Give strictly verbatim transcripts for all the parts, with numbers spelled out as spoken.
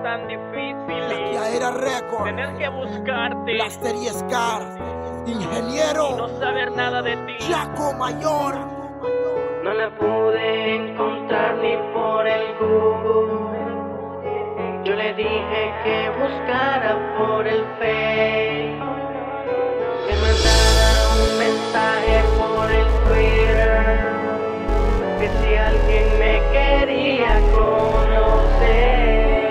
tan difícil. Ya era récord. Tener que buscarte. Blaster y Scar. Ingeniero. Y no saber nada de ti. Jaco Mayor. No la pude encontrar ni por el Google. Yo le dije que buscara por el Face. Que mandara un mensaje por el Twitter. Que si alguien me quería conocer.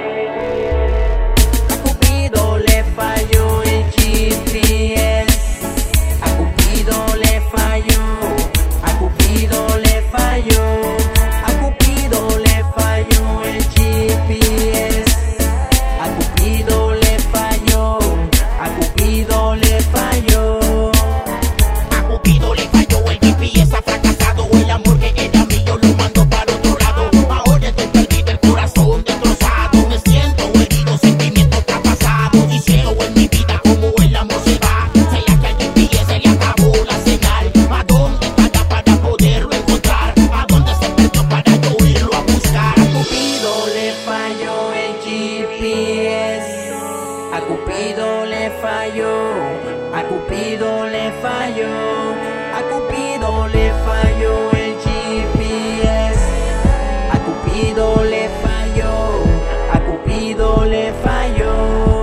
A Cupido le falló el G P S. A Cupido le falló. A Cupido le falló. A Cupido le falló el G P S. A Cupido le falló. A Cupido le falló. A Cupido le falló el G P S, ha fracasado. El amor que era mío lo mandó para otro lado. Ahora estoy perdido, el corazón destrozado. Me siento herido, sentimiento traspasado. Y ciego en mi vida como el amor se va. ¿Será que al G P S le acabó la señal? ¿A dónde está para poderlo encontrar? ¿A dónde se perdió para yo irlo a buscar? A Cupido le falló el G P S. A Cupido le falló. A Cupido le falló. A Cupido le falló el G P S. A Cupido le falló. A Cupido le falló.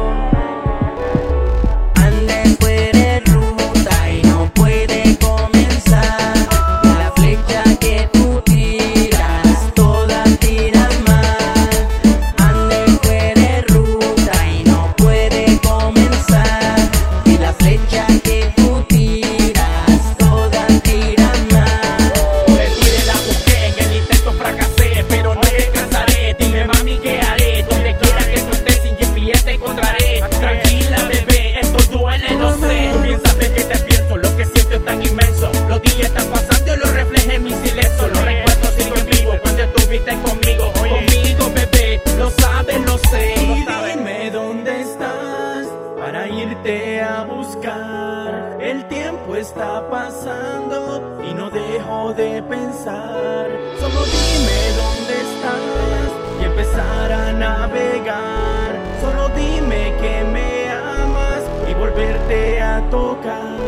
Anda fuera de ruta y no puede comenzar. La flecha que tú tiras, todas tiran mal. Anda fuera de ruta y no puede comenzar. Y la flecha que tú tiras, todas tiran mal. Por el Twitter la busqué, en el intento fracasé, pero no descansaré. Dime mami qué haré, donde quiera que tú estés sin G P S te encontraré. Tranquila bebé, esto duele, lo sé. Tú bien sabes que te pienso, lo que siento es tan inmenso. Los días están pasando y lo refleje en mi silencio. Los recuerdos siguen vivos cuando estuviste conmigo. Conmigo bebé, lo sabes, lo sé. Y dime dónde estás para irte a buscar. El tiempo está pasando y no dejo de pensar. Solo dime dónde estás y empezar a navegar. Solo dime que me amas y volverte a tocar.